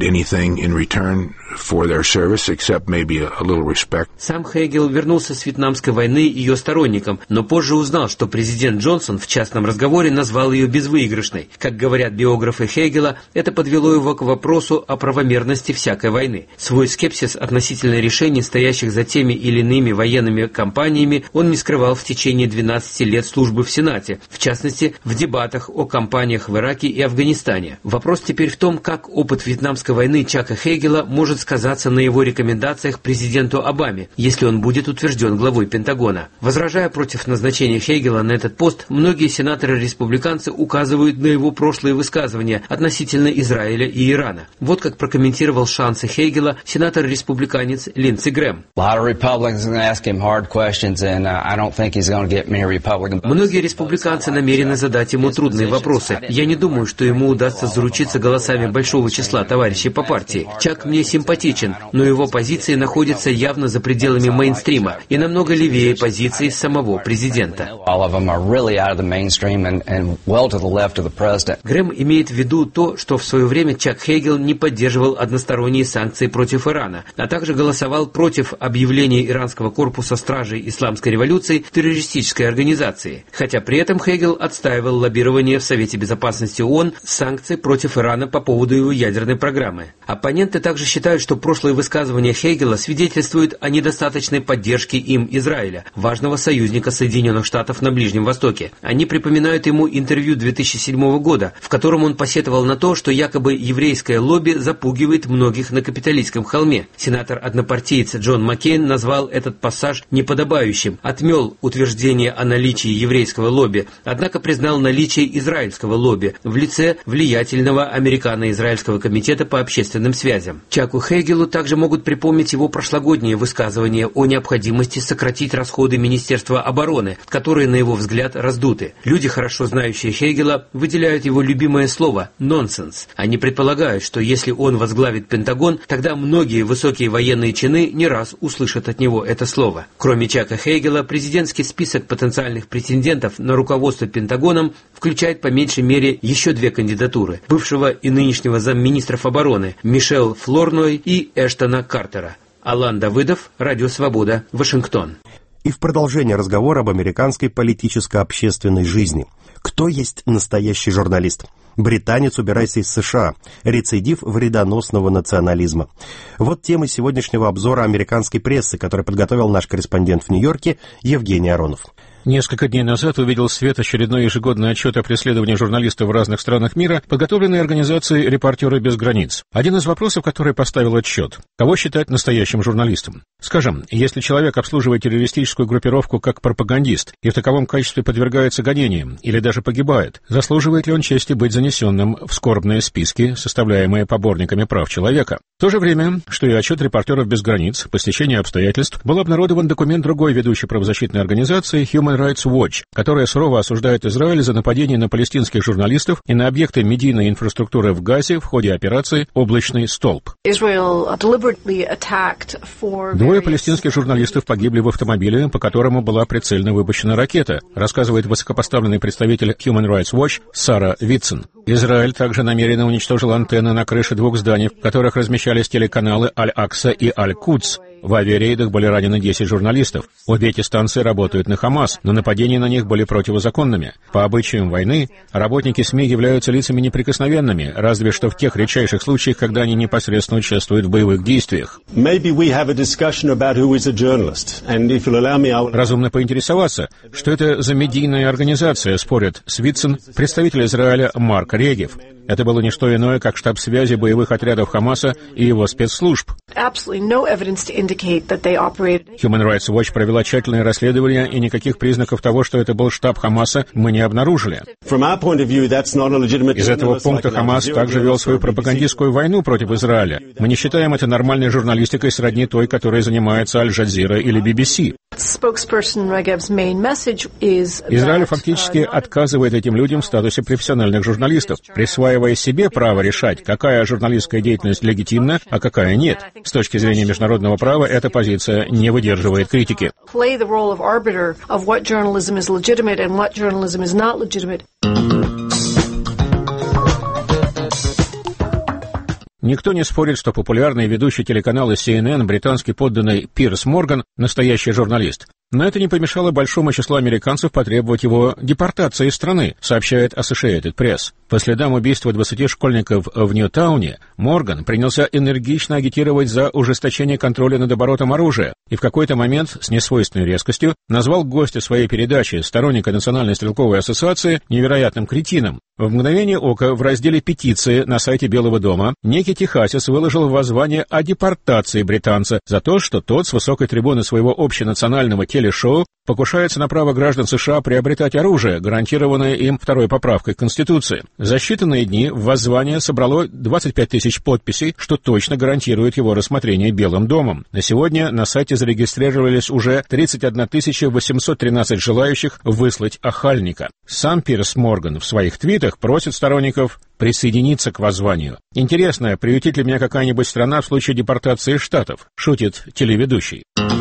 Сам Хейгел вернулся с Вьетнамской войны ее сторонником, но позже узнал, что президент Джонсон в частном разговоре назвал ее безвыигрышной. Как говорят биографы Хейгела, это подвело его к вопросу о правомерности всякой войны. Свой скепсис относительно решений, стоящих за теми или иными военными кампаниями, он не скрывал в течение 12 лет службы в Сенате, в частности, в дебатах о кампаниях в Ираке и Афганистане. Вопрос теперь в том, как опыт Вьетнамской войны Чака Хейгела может сказаться на его рекомендациях президенту Обаме, если он будет утвержден главой Пентагона. Возражая против назначения Хейгела на этот пост, многие сенаторы-республиканцы указывают на его прошлые высказывания относительно Израиля и Ирана. Вот как прокомментировал шансы Хейгела сенатор-республиканец Линдси Грэм. Многие республиканцы намерены задать ему трудные вопросы. Я не думаю, что ему удастся заручиться голосами большого числа товарищей по партии. Чак мне симпатичен, но его позиции находятся явно за пределами мейнстрима и намного левее позиции самого президента. Грэм имеет в виду то, что в свое время Чак Хейгел не поддерживал односторонние санкции против Ирана, а также голосовал против объявления иранского корпуса стражей исламской революции террористической организацией, хотя при этом Хейгел отстаивал лоббирование в Совете Безопасности ООН санкций против Ирана по поводу его ядерной программы. Оппоненты также считают, что прошлые высказывания Хейгела свидетельствуют о недостаточной поддержке им Израиля, важного союзника Соединенных Штатов на Ближнем Востоке. Они припоминают ему интервью 2007 года, в котором он посетовал на то, что якобы еврейское лобби запугивает многих на Капитолийском холме. Сенатор-однопартиец Джон Маккейн назвал этот пассаж неподобающим, отмел утверждение о наличии еврейского лобби, однако признал наличие израильского лобби в лице влиятельного американо-израильского комитета по общественным связям. Чаку Хейгелу также могут припомнить его прошлогодние высказывания о необходимости сократить расходы Министерства обороны, которые, на его взгляд, раздуты. Люди, хорошо знающие Хейгела, выделяют его любимое слово «нонсенс». Они предполагают, что если он возглавит Пентагон, тогда многие высокие военные чины не раз услышат от него это слово. Кроме Чака Хейгела, президентский список потенциальных претендентов на руководство Пентагоном включает по меньшей мере еще 2 кандидатуры – бывшего и нынешнего замминистров обороны Мишель Флорной и Эштона Картера. Алан Давыдов, Радио Свобода, Вашингтон. И в продолжение разговора об американской политическо-общественной жизни. Кто есть настоящий журналист? Британец, убирайся из США. Рецидив вредоносного национализма. Вот темы сегодняшнего обзора американской прессы, который подготовил наш корреспондент в Нью-Йорке Евгений Аронов. Несколько дней назад увидел свет очередной ежегодный отчет о преследовании журналистов в разных странах мира, подготовленный организацией «Репортеры без границ». Один из вопросов, который поставил отчет – кого считать настоящим журналистом? Скажем, если человек обслуживает террористическую группировку как пропагандист и в таковом качестве подвергается гонениям или даже погибает, заслуживает ли он чести быть за занесенным в скорбные списки, составляемые поборниками прав человека. В то же время, что и отчет «Репортеров без границ», по стечению обстоятельств был обнародован документ другой ведущей правозащитной организации Human Rights Watch, которая сурово осуждает Израиль за нападение на палестинских журналистов и на объекты медийной инфраструктуры в Газе в ходе операции «Облачный столб». Двое палестинских журналистов погибли в автомобиле, по которому была прицельно выпущена ракета, рассказывает высокопоставленный представитель Human Rights Watch Сара Витсон. Израиль также намеренно уничтожил антенны на крыше двух зданий, в которых размещались телеканалы Аль-Акса и Аль-Кудс. В авиарейдах были ранены 10 журналистов. Обе эти станции работают на Хамас, но нападения на них были противозаконными. По обычаям войны, работники СМИ являются лицами неприкосновенными, разве что в тех редчайших случаях, когда они непосредственно участвуют в боевых действиях. Разумно поинтересоваться, что это за медийная организация, спорит Свитсон, представитель Израиля Марк Регев. Это было не что иное, как штаб связи боевых отрядов Хамаса и его спецслужб. Human Rights Watch провела тщательное расследование, и никаких признаков того, что это был штаб Хамаса, мы не обнаружили. Из этого пункта Хамас также вел свою пропагандистскую войну против Израиля. Мы не считаем это нормальной журналистикой сродни той, которой занимается Аль-Джазира или BBC. Израиль фактически отказывает этим людям в статусе профессиональных журналистов, присваивая себе право решать, какая журналистская деятельность легитимна, а какая нет. С точки зрения международного права эта позиция не выдерживает критики. Никто не спорит, что популярный ведущий телеканала CNN, британский подданный Пирс Морган, настоящий журналист. Но это не помешало большому числу американцев потребовать его депортации из страны, сообщает Associated Press. По следам убийства 20 школьников в Ньютауне, Морган принялся энергично агитировать за ужесточение контроля над оборотом оружия и в какой-то момент с несвойственной резкостью назвал гостя своей передачи, сторонника Национальной стрелковой ассоциации, невероятным кретином. В мгновение ока в разделе «Петиции» на сайте Белого дома некий техасец выложил воззвание о депортации британца за то, что тот с высокой трибуны своего общенационального телешоу покушается на право граждан США приобретать оружие, гарантированное им второй поправкой к Конституции. За считанные дни в воззвание собрало 25 тысяч подписей, что точно гарантирует его рассмотрение Белым домом. На сегодня на сайте зарегистрировались уже 31 813 желающих выслать охальника. Сам Пирс Морган в своих твитах просит сторонников присоединиться к воззванию. Интересно, приютит ли меня какая-нибудь страна в случае депортации штатов, шутит телеведущий.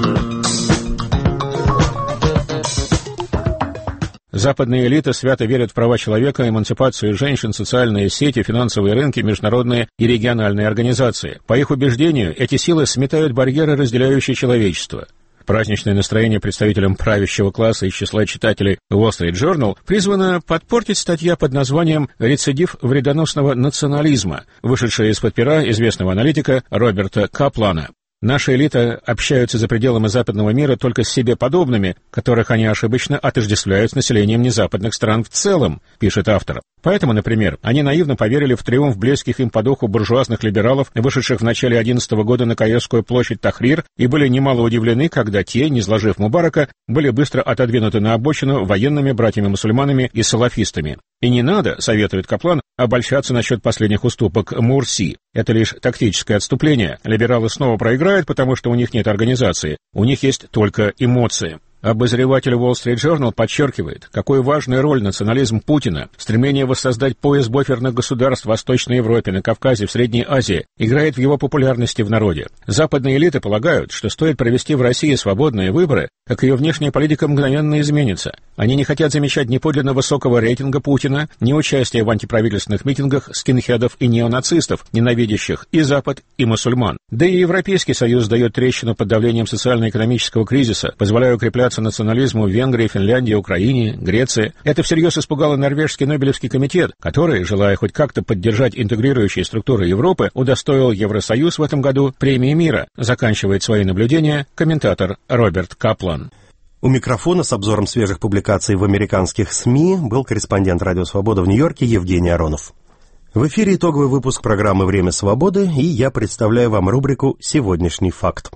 Западная элита свято верит в права человека, эмансипацию женщин, социальные сети, финансовые рынки, международные и региональные организации. По их убеждению, эти силы сметают барьеры, разделяющие человечество. Праздничное настроение представителям правящего класса из числа читателей Wall Street Journal призвано подпортить статья под названием «Рецидив вредоносного национализма», вышедшая из-под пера известного аналитика Роберта Каплана. Наша элита общаются за пределами западного мира только с себе подобными, которых они ошибочно отождествляют с населением незападных стран в целом, пишет автор. Поэтому, например, они наивно поверили в триумф близких им по духу буржуазных либералов, вышедших в начале 2011 года на Каирскую площадь Тахрир, и были немало удивлены, когда те, низложив Мубарака, были быстро отодвинуты на обочину военными братьями-мусульманами и салафистами. И не надо, советует Каплан, обольщаться насчет последних уступок Мурси. Это лишь тактическое отступление. Либералы снова проиграют, потому что у них нет организации. У них есть только эмоции. Обозреватель Wall Street Journal подчеркивает, какую важную роль национализм Путина, стремление воссоздать пояс буферных государств в Восточной Европе, на Кавказе, в Средней Азии, играет в его популярности в народе. Западные элиты полагают, что стоит провести в России свободные выборы, как ее внешняя политика мгновенно изменится. Они не хотят замечать ни подлинно высокого рейтинга Путина, ни участия в антиправительственных митингах скинхедов и неонацистов, ненавидящих и Запад, и мусульман. Да и Европейский Союз дает трещину под давлением социально-экономического кризиса, позволяя укрепляться национализму в Венгрии, Финляндии, Украине, Греции. Это всерьез испугало норвежский Нобелевский комитет, который, желая хоть как-то поддержать интегрирующие структуры Европы, удостоил Евросоюз в этом году премии мира, заканчивает свои наблюдения комментатор Роберт Каплан. У микрофона с обзором свежих публикаций в американских СМИ был корреспондент «Радио Свобода» в Нью-Йорке Евгений Аронов. В эфире итоговый выпуск программы «Время свободы», и я представляю вам рубрику «Сегодняшний факт».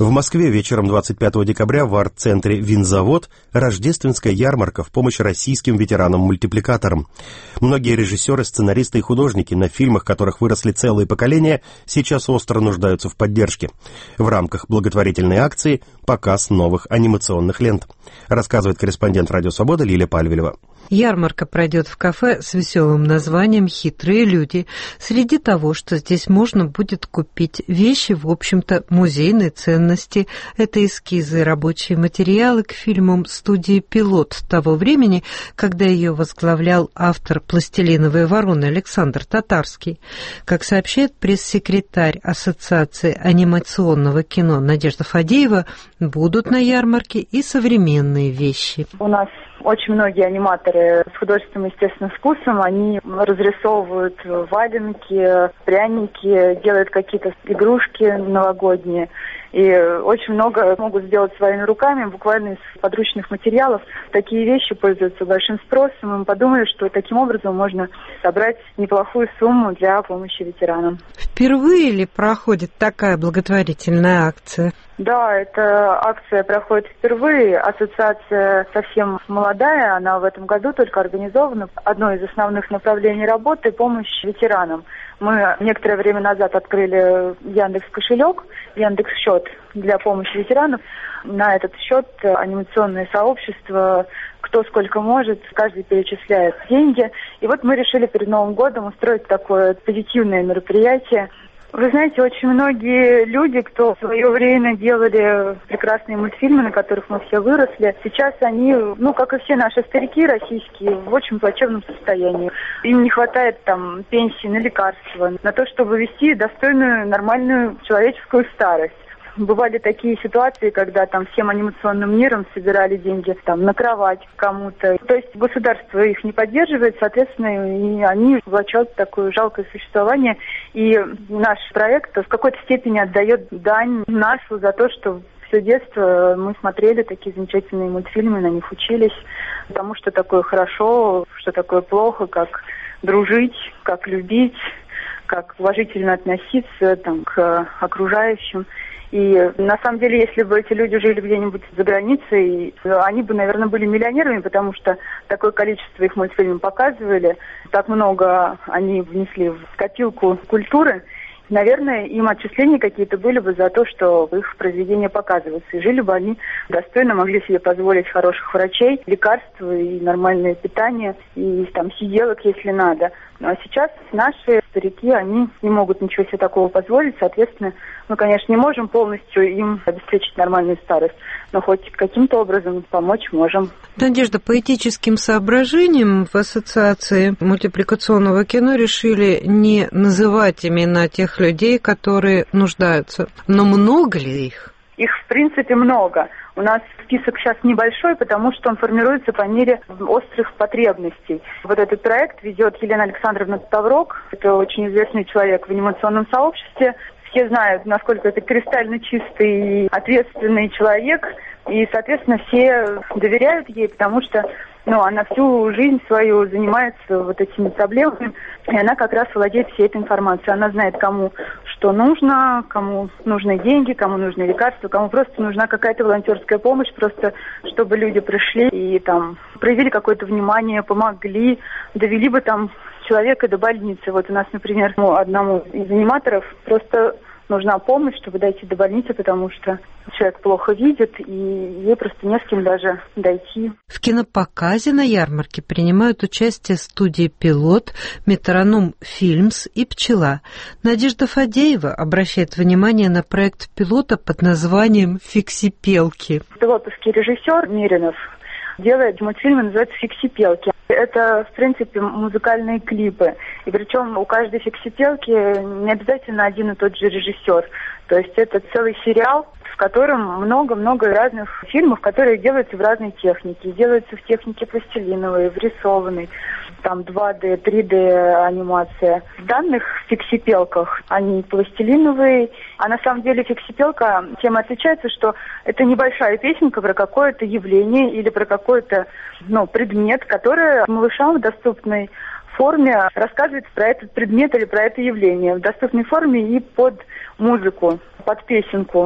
В Москве вечером 25 декабря в арт-центре «Винзавод» рождественская ярмарка в помощь российским ветеранам-мультипликаторам. Многие режиссеры, сценаристы и художники, на фильмах которых выросли целые поколения, сейчас остро нуждаются в поддержке. В рамках благотворительной акции показ новых анимационных лент. Рассказывает корреспондент «Радио Свобода» Лилия Пальвелева. Ярмарка пройдет в кафе с веселым названием «Хитрые люди». Среди того, что здесь можно будет купить вещи, в общем-то, музейной ценности. Это эскизы и рабочие материалы к фильмам студии «Пилот» того времени, когда ее возглавлял автор «Пластилиновой вороны» Александр Татарский. Как сообщает пресс-секретарь Ассоциации анимационного кино Надежда Фадеева, будут на ярмарке и современные вещи. У нас очень многие аниматоры с художественным, естественным вкусом, они разрисовывают валенки, пряники, делают какие-то игрушки новогодние. И очень много могут сделать своими руками, буквально из подручных материалов. Такие вещи пользуются большим спросом, и мы подумали, что таким образом можно собрать неплохую сумму для помощи ветеранам. Впервые ли проходит такая благотворительная акция? Да, эта акция проходит впервые. Ассоциация совсем молодая, она в этом году только организована. Одно из основных направлений работы – помощь ветеранам. Мы некоторое время назад открыли Яндекс.Кошелек, Яндекс.Счет для помощи ветеранов. На этот счет анимационное сообщество, кто сколько может, каждый перечисляет деньги. И вот мы решили перед Новым годом устроить такое позитивное мероприятие. Вы знаете, очень многие люди, кто в свое время делали прекрасные мультфильмы, на которых мы все выросли, сейчас они, как и все наши старики российские, в очень плачевном состоянии. Им не хватает там пенсии на лекарства, на то, чтобы вести достойную, нормальную человеческую старость. Бывали такие ситуации, когда там всем анимационным миром собирали деньги там на кровать кому-то. То есть государство их не поддерживает, соответственно, и они влачат такое жалкое существование. И наш проект в какой-то степени отдает дань нашу за то, что все детство мы смотрели такие замечательные мультфильмы, на них учились, потому что такое хорошо, что такое плохо, как дружить, как любить, как уважительно относиться там, к окружающим. И на самом деле, если бы эти люди жили где-нибудь за границей, они бы, наверное, были миллионерами, потому что такое количество их мультфильмов показывали, так много они внесли в копилку культуры. Наверное, им отчисления какие-то были бы за то, что их произведения показываются. И жили бы они достойно, могли себе позволить хороших врачей, лекарства и нормальное питание, и там сиделок, если надо. Ну а сейчас наши старики, они не могут ничего себе такого позволить. Соответственно, мы, конечно, не можем полностью им обеспечить нормальную старость, но хоть каким-то образом помочь можем. Надежда, по этическим соображениям в Ассоциации мультипликационного кино решили не называть имена тех людей, которые нуждаются. Но много ли их? Их, в принципе, много. У нас список сейчас небольшой, потому что он формируется по мере острых потребностей. Вот этот проект ведет Елена Александровна Таврок. Это очень известный человек в анимационном сообществе. Все знают, насколько это кристально чистый и ответственный человек. И, соответственно, все доверяют ей, потому что она всю жизнь свою занимается вот этими проблемами, и она как раз владеет всей этой информацией. Она знает, кому что нужно, кому нужны деньги, кому нужны лекарства, кому просто нужна какая-то волонтерская помощь, просто чтобы люди пришли и там проявили какое-то внимание, помогли, довели бы там человека до больницы. Вот у нас, например, одному из аниматоров просто нужна помощь, чтобы дойти до больницы, потому что человек плохо видит, и ей просто не с кем даже дойти. В кинопоказе на ярмарке принимают участие студии «Пилот», «Метроном Фильмс» и «Пчела». Надежда Фадеева обращает внимание на проект «Пилота» под названием «Фиксипелки». Пилотовский режиссер Миринов делает мультфильмы, называются «Фиксипелки». Это, в принципе, музыкальные клипы. И причем у каждой фиксипелки не обязательно один и тот же режиссер. То есть это целый сериал, в котором много-много разных фильмов, которые делаются в разной технике. Делаются в технике пластилиновой, в рисованной, там 2D, 3D анимация. В данных фиксипелках они пластилиновые, а на самом деле фиксипелка тем отличается, что это небольшая песенка про какое-то явление или про какой-то предмет, который малышам в доступной форме рассказывает про этот предмет или про это явление. В доступной форме и под музыку, под песенку.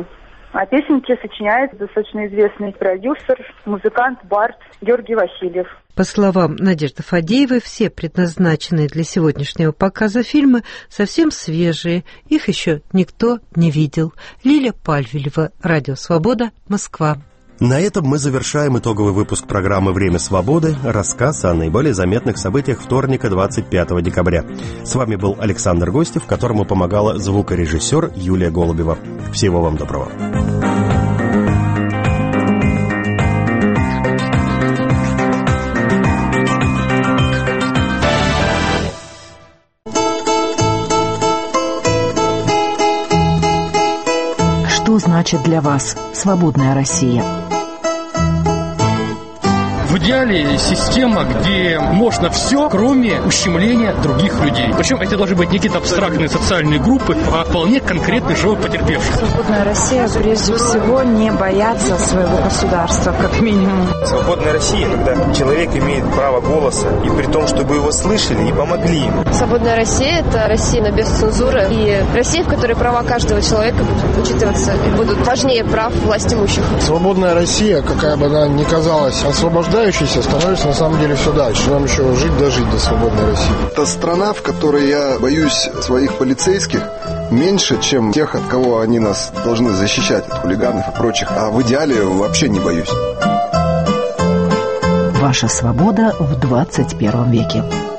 А песенки сочиняет достаточно известный продюсер, музыкант, бард Георгий Васильев. По словам Надежды Фадеевой, все предназначенные для сегодняшнего показа фильмы совсем свежие, их еще никто не видел. Лиля Пальвелева, Радио Свобода, Москва. На этом мы завершаем итоговый выпуск программы «Время свободы», рассказ о наиболее заметных событиях вторника, 25 декабря. С вами был Александр Гостев, которому помогала звукорежиссер Юлия Голубева. Всего вам доброго. Что значит для вас свободная Россия? В идеале система, где можно все, кроме ущемления других людей. Причем это должны быть не какие-то абстрактные социальные группы, а вполне конкретный живой потерпевший. Свободная Россия, прежде всего, не бояться своего государства, как минимум. Свободная Россия, когда человек имеет право голоса, и при том, чтобы его слышали и помогли ему. Свободная Россия – это Россия без цензуры, и Россия, в которой права каждого человека будут учитываться и будут важнее прав властимущих. Свободная Россия, какая бы она ни казалась освобождающейся, становится на самом деле все дальше. Нам еще жить до свободной России. Это страна, в которой я боюсь своих полицейских меньше, чем тех, от кого они нас должны защищать, от хулиганов и прочих. А в идеале вообще не боюсь. Ваша свобода в 21 веке.